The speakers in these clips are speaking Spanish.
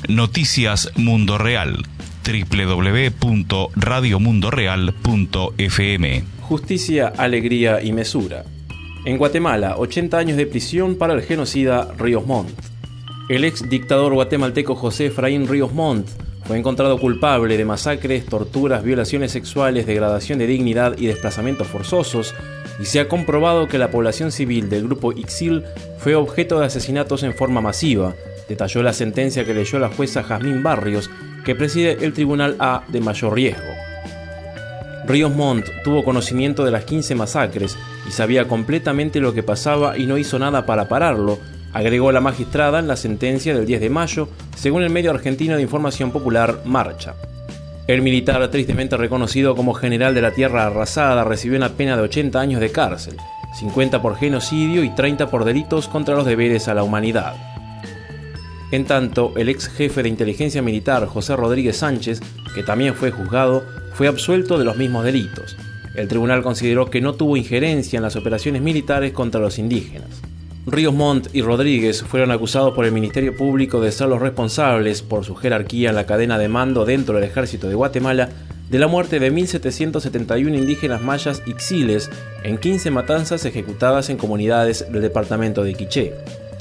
Noticias Mundo Real. www.radiomundoreal.fm. Justicia, alegría y mesura. En Guatemala, 80 años de prisión para el genocida Ríos Montt. El ex dictador guatemalteco José Efraín Ríos Montt fue encontrado culpable de masacres, torturas, violaciones sexuales, degradación de dignidad y desplazamientos forzosos, y se ha comprobado que la población civil del grupo Ixil fue objeto de asesinatos en forma masiva, detalló la sentencia que leyó la jueza Jazmín Barrios, que preside el Tribunal A de Mayor Riesgo. Ríos Montt tuvo conocimiento de las 15 masacres y sabía completamente lo que pasaba y no hizo nada para pararlo, agregó la magistrada en la sentencia del 10 de mayo, según el medio argentino de información popular Marcha. El militar, tristemente reconocido como general de la tierra arrasada, recibió una pena de 80 años de cárcel, 50 por genocidio y 30 por delitos contra los deberes a la humanidad. En tanto, el ex jefe de inteligencia militar, José Rodríguez Sánchez, que también fue juzgado, fue absuelto de los mismos delitos. El tribunal consideró que no tuvo injerencia en las operaciones militares contra los indígenas. Ríos Montt y Rodríguez fueron acusados por el Ministerio Público de ser los responsables, por su jerarquía en la cadena de mando dentro del ejército de Guatemala, de la muerte de 1.771 indígenas mayas ixiles en 15 matanzas ejecutadas en comunidades del departamento de Quiché.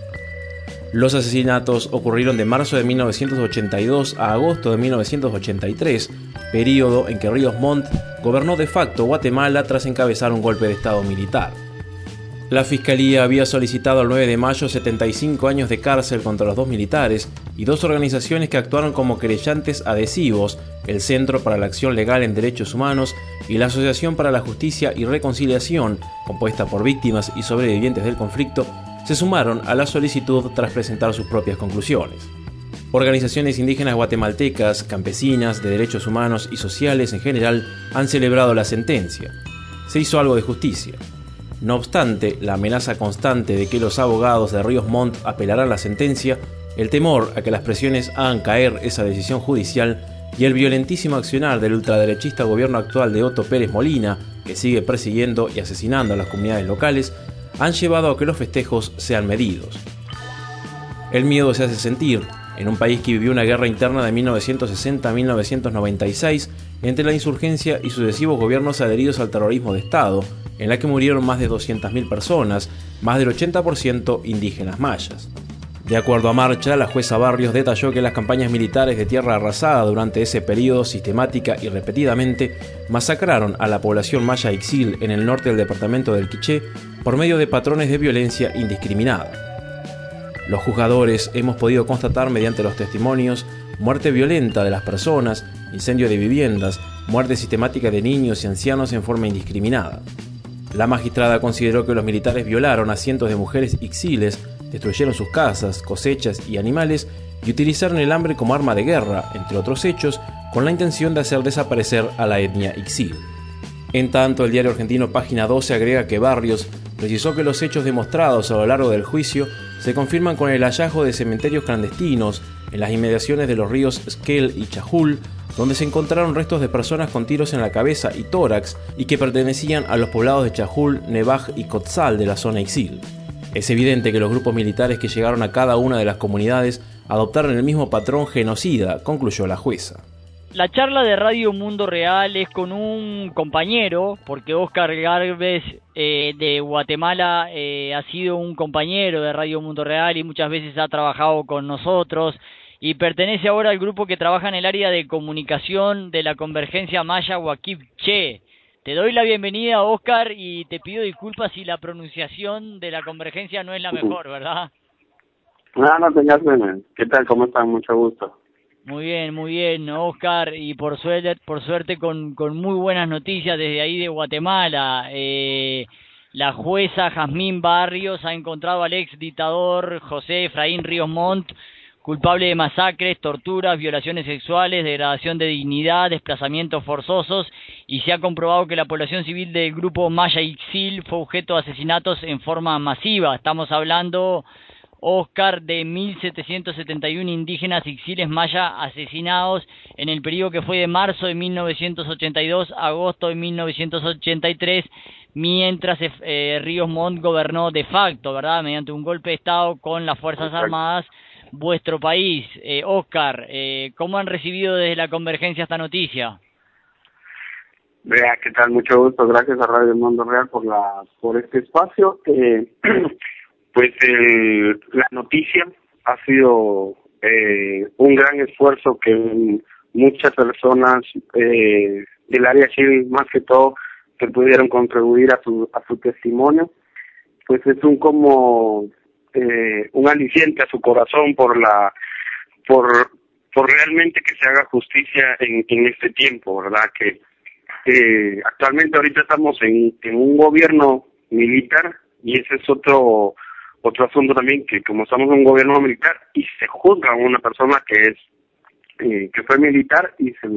Los asesinatos ocurrieron de marzo de 1982 a agosto de 1983, período en que Ríos Montt gobernó de facto Guatemala tras encabezar un golpe de estado militar. La Fiscalía había solicitado el 9 de mayo 75 años de cárcel contra los dos militares y dos organizaciones que actuaron como querellantes adhesivos, el Centro para la Acción Legal en Derechos Humanos y la Asociación para la Justicia y Reconciliación, compuesta por víctimas y sobrevivientes del conflicto, se sumaron a la solicitud tras presentar sus propias conclusiones. Organizaciones indígenas guatemaltecas, campesinas, de derechos humanos y sociales en general han celebrado la sentencia. Se hizo algo de justicia. No obstante, la amenaza constante de que los abogados de Ríos Montt apelarán la sentencia, el temor a que las presiones hagan caer esa decisión judicial y el violentísimo accionar del ultraderechista gobierno actual de Otto Pérez Molina, que sigue persiguiendo y asesinando a las comunidades locales, han llevado a que los festejos sean medidos. El miedo se hace sentir en un país que vivió una guerra interna de 1960 a 1996 entre la insurgencia y sucesivos gobiernos adheridos al terrorismo de Estado, en la que murieron más de 200.000 personas, más del 80% indígenas mayas. De acuerdo a Marcha, la jueza Barrios detalló que las campañas militares de tierra arrasada durante ese periodo sistemática y repetidamente masacraron a la población maya Ixil en el norte del departamento del Quiché por medio de patrones de violencia indiscriminada. Los juzgadores hemos podido constatar mediante los testimonios muerte violenta de las personas, incendio de viviendas, muerte sistemática de niños y ancianos en forma indiscriminada. La magistrada consideró que los militares violaron a cientos de mujeres ixiles, destruyeron sus casas, cosechas y animales y utilizaron el hambre como arma de guerra, entre otros hechos, con la intención de hacer desaparecer a la etnia ixil. En tanto, el diario argentino Página 12 agrega que Barrios precisó que los hechos demostrados a lo largo del juicio se confirman con el hallazgo de cementerios clandestinos en las inmediaciones de los ríos Esquel y Chajul, donde se encontraron restos de personas con tiros en la cabeza y tórax y que pertenecían a los poblados de Chajul, Nevaj y Cotzal de la zona Ixil. Es evidente que los grupos militares que llegaron a cada una de las comunidades adoptaron el mismo patrón genocida, concluyó la jueza. La charla de Radio Mundo Real es con un compañero, porque Oscar Gálvez de Guatemala ha sido un compañero de Radio Mundo Real y muchas veces ha trabajado con nosotros y pertenece ahora al grupo que trabaja en el área de comunicación de la Convergencia Maya Huaquipché. Te doy la bienvenida, Oscar, y te pido disculpas si la pronunciación de la Convergencia no es la mejor, ¿verdad? No tengas pena. ¿Qué tal? ¿Cómo están? Mucho gusto. Muy bien, Oscar, y por suerte con muy buenas noticias desde ahí de Guatemala. La jueza Jazmín Barrios ha encontrado al ex dictador José Efraín Ríos Montt culpable de masacres, torturas, violaciones sexuales, degradación de dignidad, desplazamientos forzosos, y se ha comprobado que la población civil del grupo Maya Ixil fue objeto de asesinatos en forma masiva. Estamos hablando, Oscar, de 1.771 indígenas ixiles maya asesinados en el periodo que fue de marzo de 1982 a agosto de 1983, mientras Ríos Montt gobernó de facto, ¿verdad?, mediante un golpe de Estado con las Fuerzas Armadas, vuestro país. Oscar, ¿cómo han recibido desde la Convergencia esta noticia? Vea, ¿qué tal? Mucho gusto. Gracias a Radio Mundo Real por este espacio. Pues la noticia ha sido un gran esfuerzo que muchas personas del área civil, más que todo, que pudieron contribuir a su testimonio. Pues es un aliciente a su corazón por realmente que se haga justicia en este tiempo, ¿verdad? Que actualmente ahorita estamos en un gobierno militar, y ese es otro asunto también, que como estamos en un gobierno militar y se juzga a una persona que fue militar y se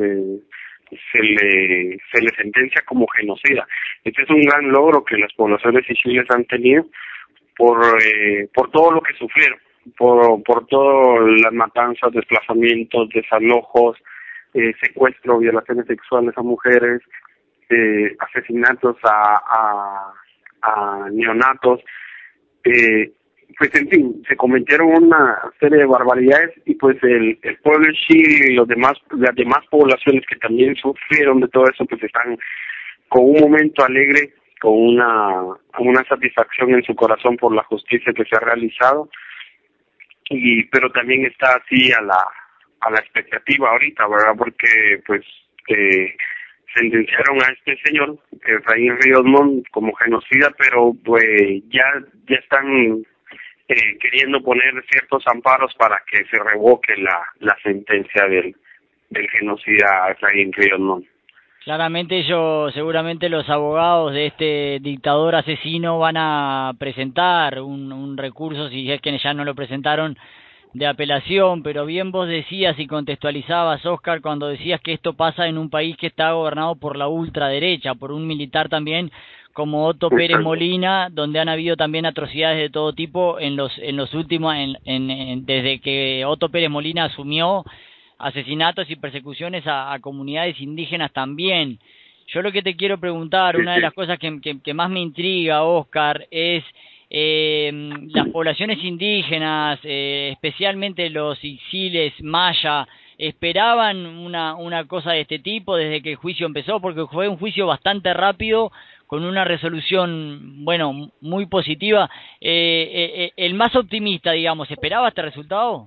le sentencia como genocida. Este es un gran logro que las poblaciones sicilianas han tenido por todo lo que sufrieron, por todas las matanzas, desplazamientos, desalojos, secuestro, violaciones sexuales a mujeres, asesinatos a neonatos, pues en fin, se cometieron una serie de barbaridades, y pues el pueblo en sí y las demás poblaciones que también sufrieron de todo eso, pues están con un momento alegre, con una satisfacción en su corazón por la justicia que se ha realizado, pero también está así a la expectativa ahorita, ¿verdad? Porque pues sentenciaron a este señor, Efraín Ríos Montt, como genocida, pero pues ya están queriendo poner ciertos amparos para que se revoque la sentencia del genocida Efraín Ríos Montt. Claramente seguramente los abogados de este dictador asesino van a presentar un recurso, si es que ya no lo presentaron, de apelación, pero bien vos decías y contextualizabas, Oscar, cuando decías que esto pasa en un país que está gobernado por la ultraderecha, por un militar también como Otto Pérez Molina, donde han habido también atrocidades de todo tipo en los últimos, desde que Otto Pérez Molina asumió, asesinatos y persecuciones a comunidades indígenas también. Yo lo que te quiero preguntar, una de las cosas que más me intriga, Oscar, es las poblaciones indígenas, especialmente los ixiles, maya, ¿esperaban una cosa de este tipo desde que el juicio empezó? Porque fue un juicio bastante rápido, con una resolución, bueno, muy positiva. El más optimista, digamos, ¿esperaba este resultado?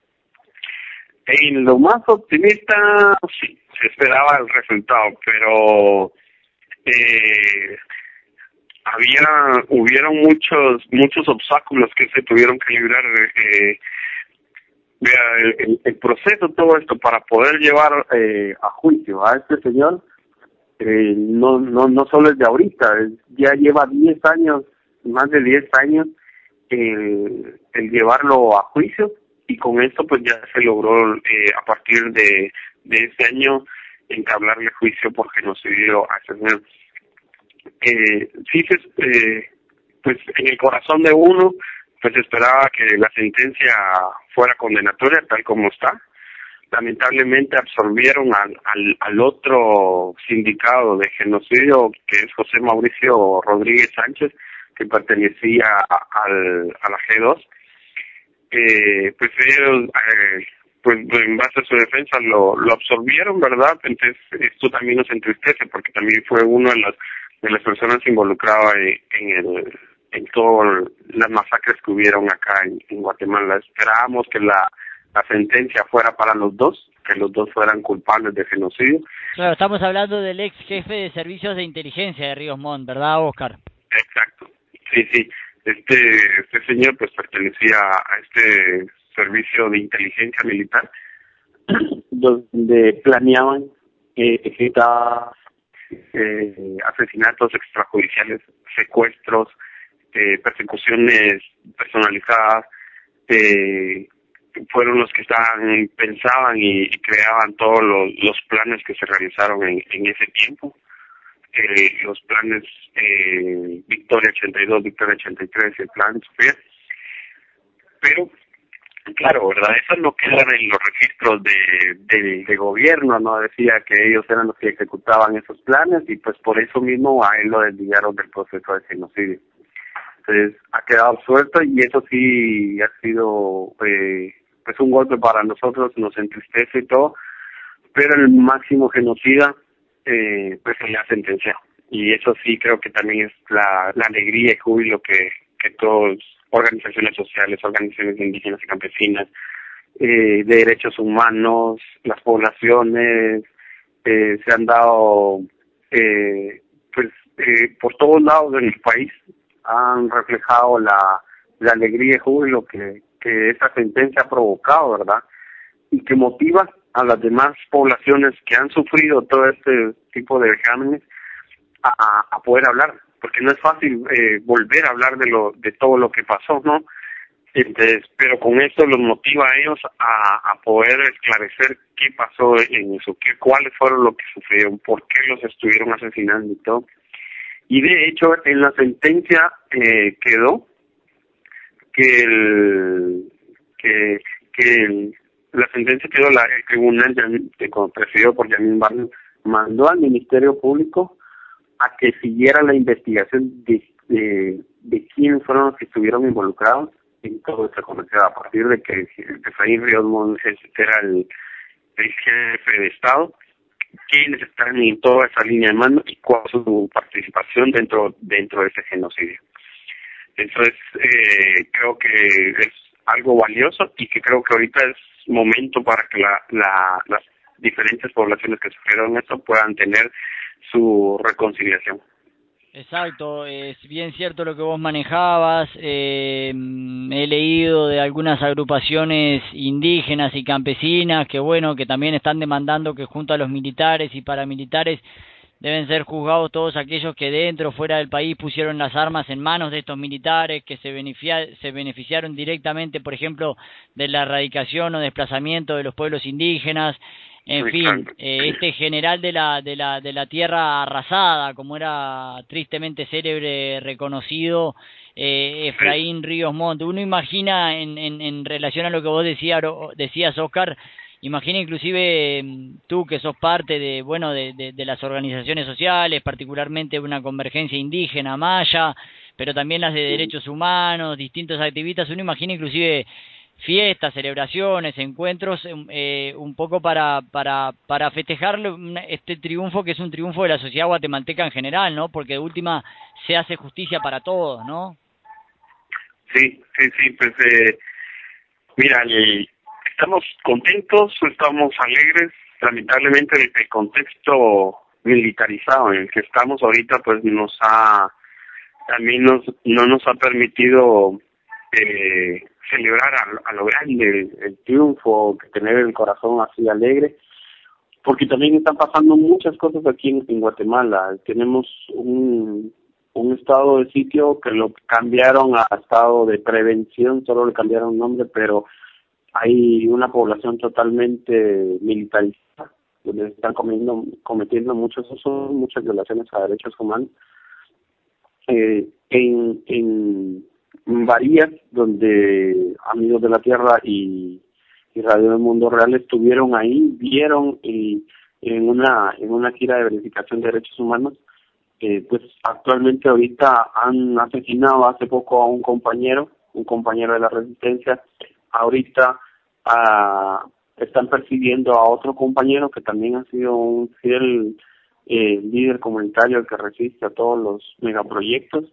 En lo más optimista, sí, se esperaba el resultado, pero hubieron muchos obstáculos que se tuvieron que librar. El proceso, todo esto, para poder llevar a juicio a este señor, no solo es de ahorita, ya lleva 10 años, más de 10 años, el llevarlo a juicio, y con esto pues ya se logró a partir de este año entablarle juicio por genocidio a ese señor. Pues en el corazón de uno pues esperaba que la sentencia fuera condenatoria tal como está. Lamentablemente absorbieron al otro sindicado de genocidio, que es José Mauricio Rodríguez Sánchez, que pertenecía a la G2. Pues ellos, pues en base a su defensa lo absorbieron, ¿verdad? Entonces esto también nos entristece, porque también fue uno de las personas involucradas en todas las masacres que hubieron acá en Guatemala. Esperábamos que la sentencia fuera para los dos, que los dos fueran culpables de genocidio. Claro, estamos hablando del ex jefe de servicios de inteligencia de Ríos Montt, ¿verdad, Oscar? Exacto, sí. Este señor pues pertenecía a este servicio de inteligencia militar, donde planeaban ejecutar asesinatos extrajudiciales, secuestros, persecuciones personalizadas. Fueron los que pensaban y creaban todos los planes que se realizaron en ese tiempo. Los planes Victoria 82, Victoria 83, el plan Sofía. Pero, claro, ¿verdad? Eso no queda en los registros de gobierno, ¿no? Decía que ellos eran los que ejecutaban esos planes, y pues por eso mismo a él lo desviaron del proceso de genocidio. Entonces ha quedado suelto, y eso sí ha sido es un golpe para nosotros, nos entristece y todo, pero el máximo genocida pues se le ha sentenciado. Y eso sí creo que también es la alegría y júbilo que todas organizaciones sociales, organizaciones indígenas y campesinas, de derechos humanos, las poblaciones, se han dado por todos lados del país, han reflejado la alegría y júbilo que esta sentencia ha provocado, ¿verdad? Y que motiva a las demás poblaciones que han sufrido todo este tipo de vejámenes a poder hablar, porque no es fácil volver a hablar de todo lo que pasó, ¿no? Entonces, pero con esto los motiva a ellos a poder esclarecer qué pasó en eso, cuáles fueron lo que sufrieron, por qué los estuvieron asesinando y todo. Y de hecho, en la sentencia quedó la sentencia quedó, el tribunal presidido por Yamin Barnes mandó al Ministerio Público a que siguiera la investigación de quiénes fueron los que estuvieron involucrados en todo este cometido, a partir de que Efraín Ríos Montt era el jefe de Estado, quiénes están en toda esa línea de mando y cuál es su participación dentro de ese genocidio. Entonces, creo que es algo valioso y que creo que ahorita es momento para que las diferentes poblaciones que sufrieron esto puedan tener su reconciliación. Exacto, es bien cierto lo que vos manejabas. He leído de algunas agrupaciones indígenas y campesinas que que también están demandando que junto a los militares y paramilitares deben ser juzgados todos aquellos que dentro o fuera del país pusieron las armas en manos de estos militares, que se beneficiaron directamente, por ejemplo, de la erradicación o desplazamiento de los pueblos indígenas. En fin, este general de la tierra arrasada, como era tristemente célebre, reconocido, Efraín Ríos Montt. Uno imagina en relación a lo que vos decías, Oscar, imagina inclusive tú que sos parte de las organizaciones sociales, particularmente una convergencia indígena maya, pero también las de derechos humanos, distintos activistas. Uno imagina inclusive fiestas, celebraciones, encuentros, un poco para festejar este triunfo, que es un triunfo de la sociedad guatemalteca en general, ¿no? Porque de última se hace justicia para todos, ¿no? Sí, pues mira, estamos contentos, estamos alegres. Lamentablemente el contexto militarizado en el que estamos ahorita pues no nos ha permitido celebrar a lo grande el triunfo, tener el corazón así alegre, porque también están pasando muchas cosas aquí en Guatemala. Tenemos un estado de sitio que lo cambiaron a estado de prevención, solo le cambiaron el nombre, pero hay una población totalmente militarizada, donde están cometiendo muchas violaciones a derechos humanos. En Varías, donde Amigos de la Tierra y Radio del Mundo Real estuvieron ahí, vieron en una gira de verificación de derechos humanos, pues actualmente ahorita han asesinado hace poco a un compañero de la resistencia. Ahorita están persiguiendo a otro compañero que también ha sido un fiel líder comunitario que resiste a todos los megaproyectos.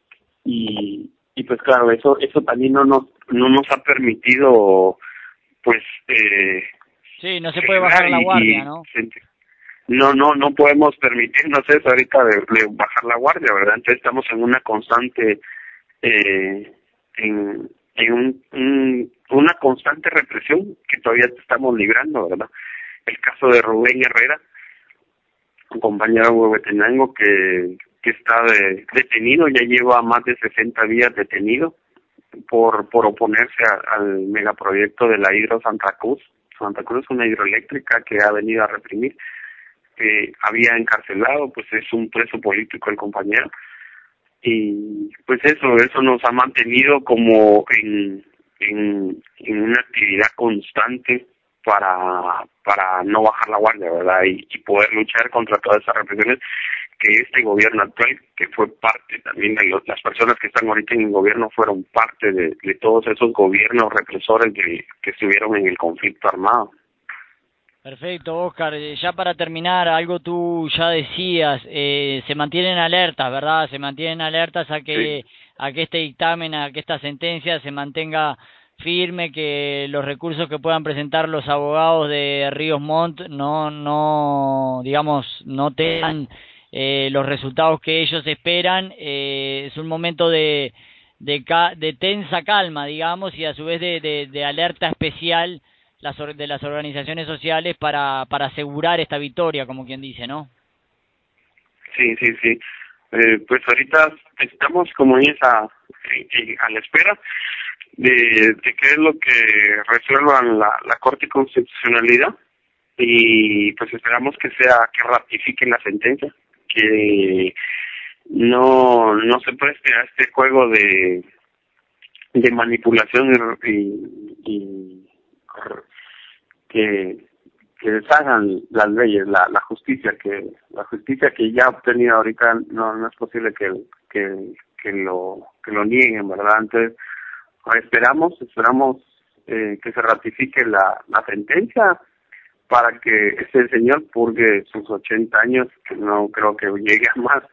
Y pues claro, eso también no nos ha permitido pues sí, no se puede bajar la guardia, ¿no? No podemos permitirnos eso ahorita de bajar la guardia, ¿verdad? Entonces estamos en una constante una constante represión que todavía estamos librando, ¿verdad? El caso de Rubén Herrera, un compañero huehuetenango que está detenido, ya lleva más de 60 días detenido por oponerse al megaproyecto de la Hidro Santa Cruz. Santa Cruz es una hidroeléctrica que ha venido a reprimir, que había encarcelado, pues es un preso político el compañero, y pues eso nos ha mantenido como en una actividad constante para no bajar la guardia, ¿verdad? Y poder luchar contra todas esas represiones que este gobierno actual, que fue parte también de las personas que están ahorita en el gobierno, fueron parte de todos esos gobiernos represores que estuvieron en el conflicto armado. Perfecto, Oscar. Ya para terminar, algo tú ya decías, se mantienen alertas, ¿verdad? Se mantienen alertas a que este dictamen, a que esta sentencia se mantenga firme, que los recursos que puedan presentar los abogados de Ríos Montt no tengan los resultados que ellos esperan. Es un momento de tensa calma, digamos, y a su vez de alerta especial de las organizaciones sociales para asegurar esta victoria, como quien dice, ¿no? Sí. Pues ahorita estamos como en a la espera de qué es lo que resuelvan la Corte de Constitucionalidad, y pues esperamos que ratifiquen la sentencia, que no se preste a este juego de manipulación y que deshagan las leyes, la justicia que ya ha obtenido ahorita. No es posible que lo nieguen, ¿verdad? Entonces esperamos que se ratifique la sentencia para que ese señor purgue sus 80 años, que no creo que llegue a más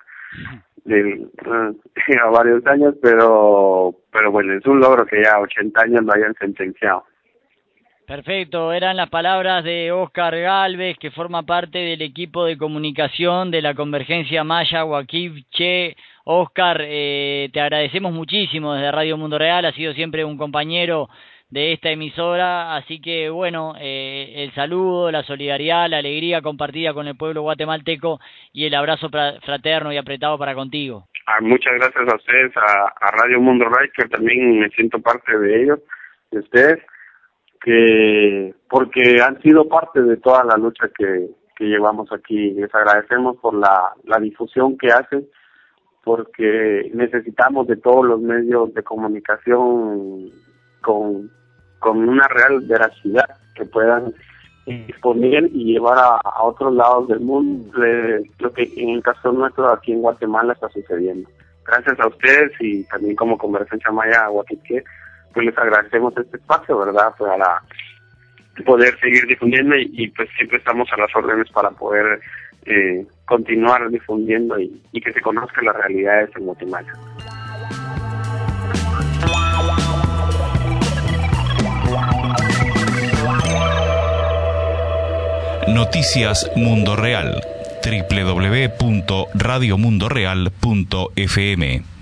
a varios años, pero bueno, es un logro que ya 80 años lo hayan sentenciado. Perfecto, eran las palabras de Oscar Gálvez, que forma parte del equipo de comunicación de la Convergencia Maya Guaquivché. Oscar, te agradecemos muchísimo desde Radio Mundo Real, has sido siempre un compañero de esta emisora, así que bueno, el saludo, la solidaridad, la alegría compartida con el pueblo guatemalteco y el abrazo fraterno y apretado para contigo. Muchas gracias a ustedes, a Radio Mundo Real, que también me siento parte de ellos, de ustedes, porque han sido parte de toda la lucha que llevamos aquí. Les agradecemos por la difusión que hacen, porque necesitamos de todos los medios de comunicación con una real veracidad, que puedan exponer y llevar a otros lados del mundo lo que en el caso nuestro aquí en Guatemala está sucediendo. Gracias a ustedes, y también como Convergencia Maya Guaquivché, pues les agradecemos este espacio, ¿verdad?, para poder seguir difundiendo, y pues siempre estamos a las órdenes para poder continuar difundiendo y que se conozca las realidades en Guatemala. Noticias Mundo Real, www.radiomundoreal.fm.